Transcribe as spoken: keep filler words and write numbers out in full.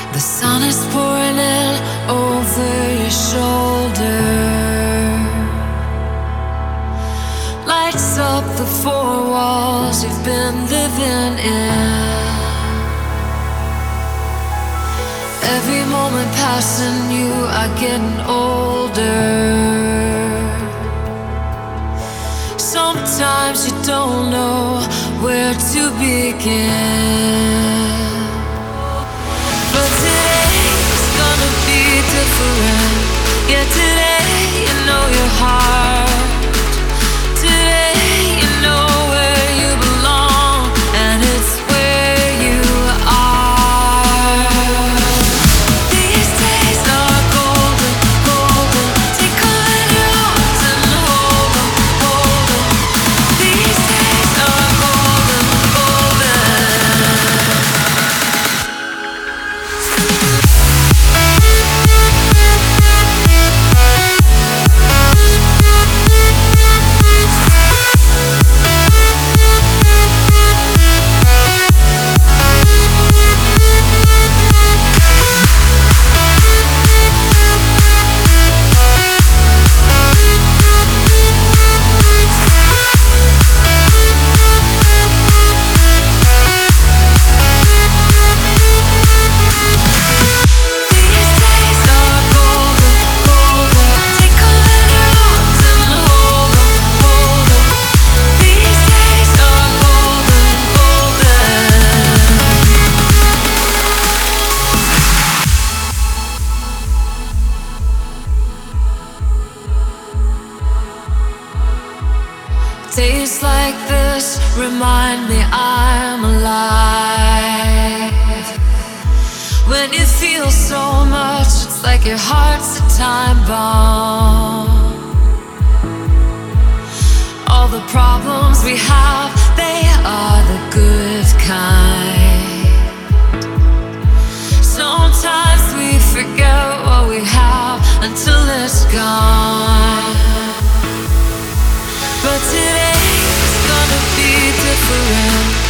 The sun is pouring in over your shoulder, lights up the four walls you've been living in. Every moment passing, you are getting older. Sometimes you don't know where to begin. But today's gonna be different. Yeah, today you know your heart. Today you know where you belong, and it's where you are. These days are golden, golden. Take a little heart and hold 'em, hold 'em. These days are golden, golden. These days are golden, golden. Take a little heart and hold 'em, hold 'em. These days are golden, golden. Days like this remind me I'm alive. When you feel so much, it's like your heart's a time bomb. All the problems we have, they are the good kind. Sometimes we forget what we have until it's gone. But today's gonna be different.